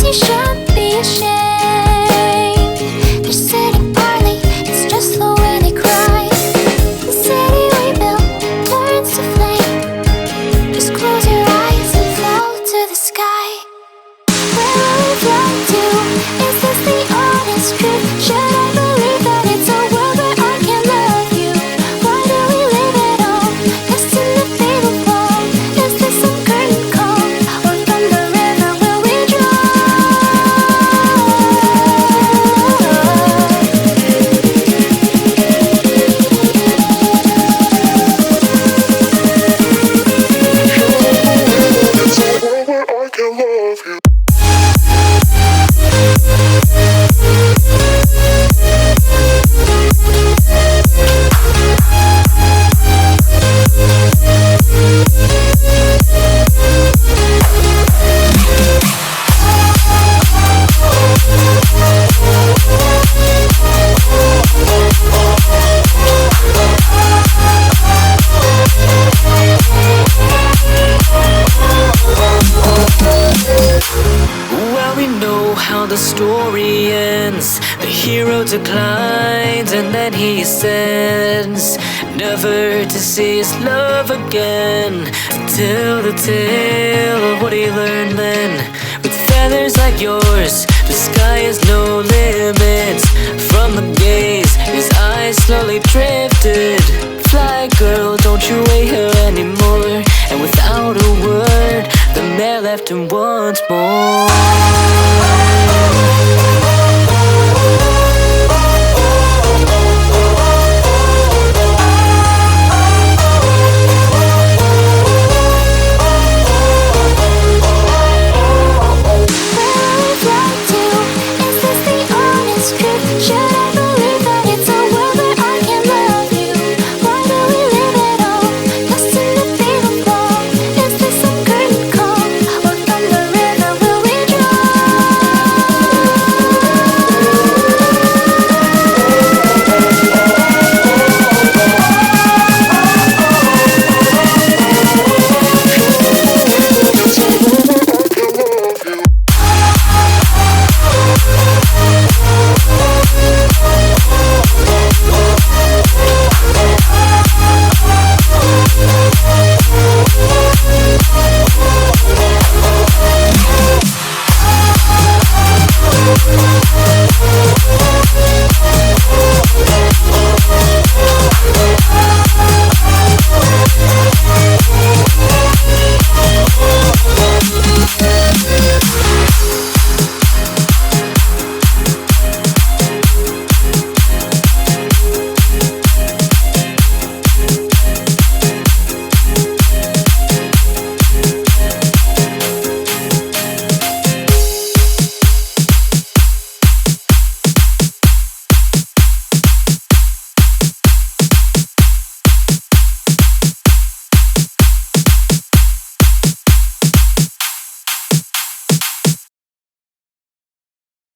you shouldn't be ashamed. They're sitting barley, it's just the way they cry. The city we built turns to flame. Just close your eyes and float to the sky. Where will we fly to? Is this the honest truth? Should I believe that it's a world where I can love you? Why do we live at all? Destined to fade and fall. Is this some curtain call? Or from the river will we draw? It's a world where I can love you. Well, we know how the story ends. The hero declines and then he ascends, never to see his love again. To tell the tale of what he learned then. With feathers like yours, the sky has no limits. From the gaze, his eyes slowly drifted. Fly girl, don't you wait here anymore. And without a word, the mare left him once more.